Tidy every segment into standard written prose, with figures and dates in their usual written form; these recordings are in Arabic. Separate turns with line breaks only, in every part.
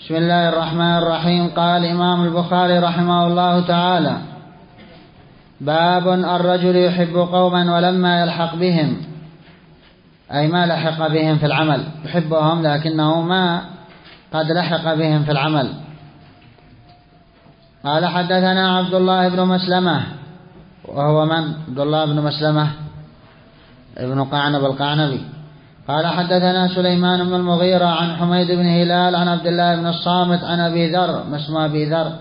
بسم الله الرحمن الرحيم. قال الإمام البخاري رحمه الله تعالى: باب الرجل يحب قوما ولما يلحق بهم، أي ما لحق بهم في العمل، يحبهم لكنه ما قد لحق بهم في العمل. قال: حدثنا عبد الله بن مسلمة، وهو من؟ عبد الله بن مسلمة ابن قعنب القعنبي. قال: حدثنا سليمان بن المغيرة عن حميد بن هلال عن عبد الله بن الصامت عن أبي ذر. ما اسمه أبي ذر؟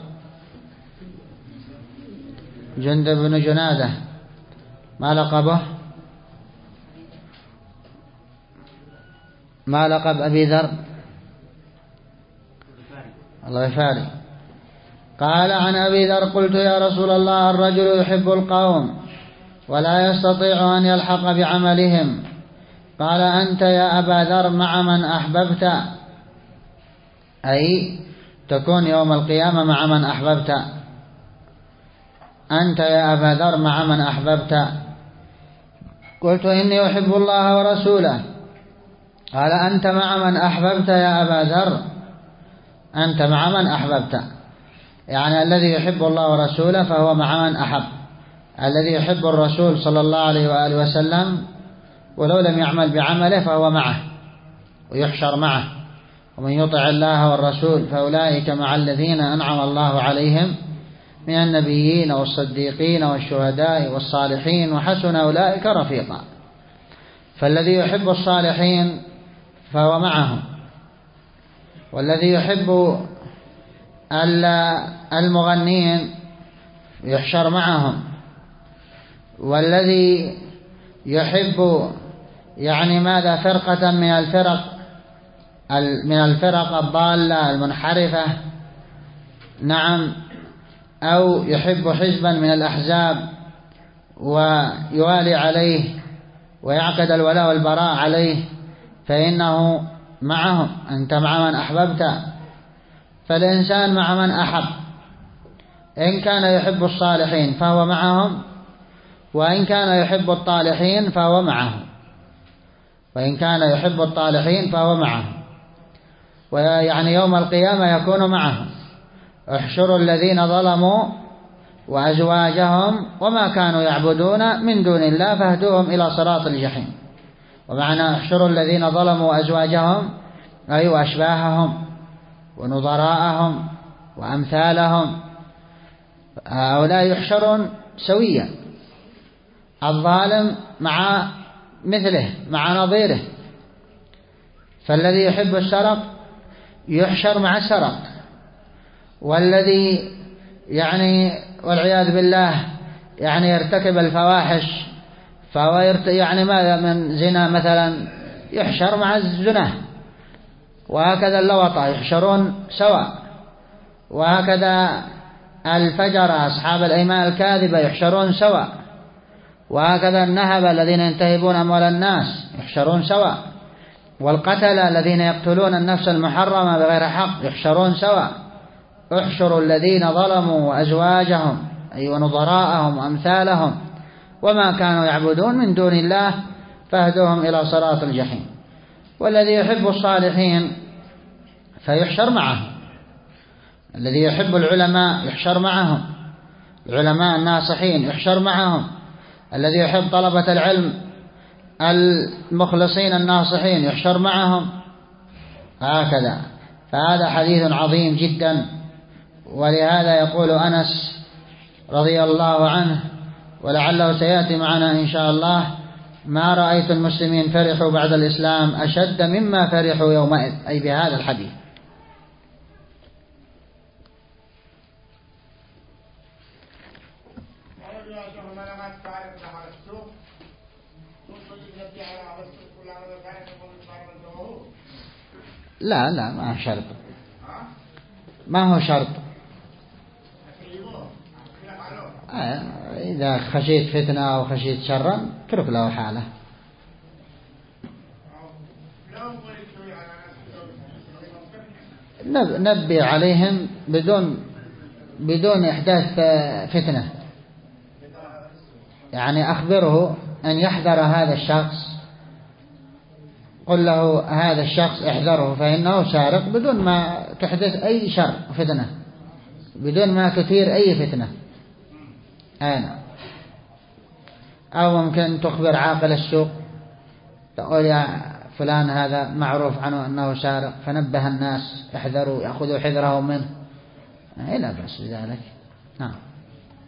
جندب بن جنادة. ما لقبه؟ ما لقب أبي ذر؟ الغفاري. قال: عن أبي ذر: قلت يا رسول الله، الرجل يحب القوم ولا يستطيع أن يلحق بعملهم. قال: أنت يا أبا ذر مع من أحببت، أي تكون يوم القيامة مع من أحببت. أنت يا أبا ذر مع من أحببت. قلت: إني أحب الله ورسوله. قال: أنت مع من أحببت يا أبا ذر، أنت مع من أحببت. يعني الذي يحب الله ورسوله فهو مع من أحب. الذي يحب الرسول صلى الله عليه وآله وسلم ولو لم يعمل بعمله فهو معه ويحشر معه. ومن يطع الله والرسول فأولئك مع الذين أنعم الله عليهم من النبيين والصديقين والشهداء والصالحين وحسن أولئك رفيقا. فالذي يحب الصالحين فهو معهم، والذي يحب المغنين يحشر معهم، والذي يحب يعني ماذا؟ فرقة من الفرق الضالة المنحرفة، نعم، أو يحب حزبا من الأحزاب ويوالي عليه ويعقد الولاء والبراء عليه، فإنه معهم. أنت مع من أحببت. فالإنسان مع من أحب، إن كان يحب الصالحين فهو معهم، وإن كان يحب الطالحين فهو معهم، وإن كان يحب الطالحين فهو معهم. ويعني يوم القيامة يكون معهم. احشروا الذين ظلموا وأزواجهم وما كانوا يعبدون من دون الله فاهدوهم إلى صراط الجحيم. ومعنى احشروا الذين ظلموا وأزواجهم أي وأشباههم ونظراءهم وأمثالهم، هؤلاء يحشرون سويا، الظالم مع مثله مع نظيره. فالذي يحب السرق يحشر مع السرق، والذي يعني والعياذ بالله يعني يرتكب الفواحش فهو يعني ماذا من زنا مثلا يحشر مع الزنا، وهكذا اللوطة يحشرون سواء، وهكذا الفجر أصحاب الأيمان الكاذبة يحشرون سواء، وهكذا النهب الذين ينتهبون أموال الناس يحشرون سواء، والقتلة الذين يقتلون النفس المحرمة بغير حق يحشرون سواء. احشروا الذين ظلموا وأزواجهم أي ونظراءهم وأمثالهم وما كانوا يعبدون من دون الله فاهدوهم إلى صراط الجحيم. والذي يحب الصالحين فيحشر معهم. الذي يحب العلماء يحشر معهم، العلماء الناصحين يحشر معهم. الذي يحب طلبة العلم المخلصين الناصحين يحشر معهم، هكذا. فهذا حديث عظيم جدا. ولهذا يقول أنس رضي الله عنه، ولعله سيأتي معنا إن شاء الله: ما رأيت المسلمين فرحوا بعد الإسلام أشد مما فرحوا يومئذ، أي بهذا الحديث. لا ما هو شرط، ما هو شرط. إذا خشيت فتنة أو خشيت شرا اترك له حاله. نبي عليهم بدون إحداث فتنة، يعني أخبره أن يحذر هذا الشخص، قل له هذا الشخص احذره فإنه سارق، بدون ما تحدث أي شر فتنة بدون ما تثير أي فتنة. نعم. أو ممكن تخبر عاقل السوق تقول يا فلان هذا معروف عنه أنه سارق، فنبه الناس احذروا يأخذوا حذرهم منه، لا بأس بذلك. نعم.